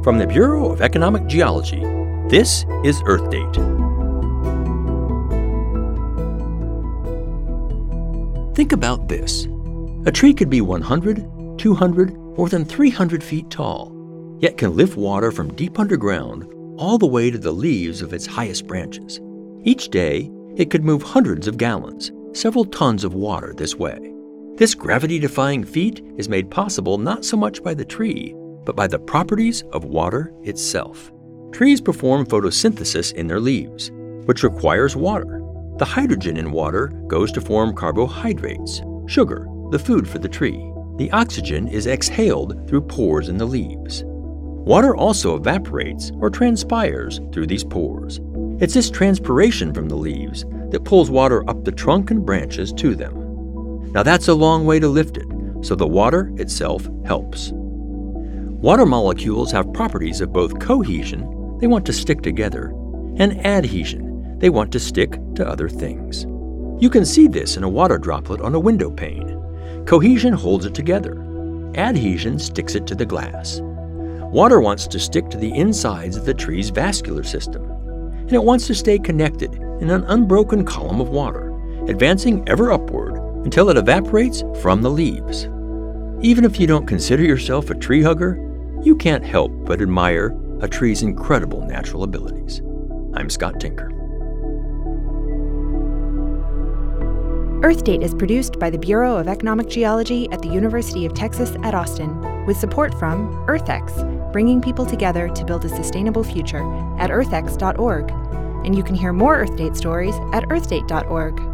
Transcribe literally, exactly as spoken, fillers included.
From the Bureau of Economic Geology, this is Earth Date. Think about this. A tree could be one hundred, two hundred, more than three hundred feet tall, yet can lift water from deep underground all the way to the leaves of its highest branches. Each day, it could move hundreds of gallons, several tons of water this way. This gravity-defying feat is made possible not so much by the tree, but by the properties of water itself. Trees perform photosynthesis in their leaves, which requires water. The hydrogen in water goes to form carbohydrates, sugar, the food for the tree. The oxygen is exhaled through pores in the leaves. Water also evaporates or transpires through these pores. It's this transpiration from the leaves that pulls water up the trunk and branches to them. Now that's a long way to lift it, so the water itself helps. Water molecules have properties of both cohesion, they want to stick together, and adhesion, they want to stick to other things. You can see this in a water droplet on a window pane. Cohesion holds it together. Adhesion sticks it to the glass. Water wants to stick to the insides of the tree's vascular system, and it wants to stay connected in an unbroken column of water, advancing ever upward until it evaporates from the leaves. Even if you don't consider yourself a tree hugger, you can't help but admire a tree's incredible natural abilities. I'm Scott Tinker. Earth Date is produced by the Bureau of Economic Geology at the University of Texas at Austin, with support from EarthX, bringing people together to build a sustainable future at earth x dot org. And you can hear more Earth Date stories at earth date dot org.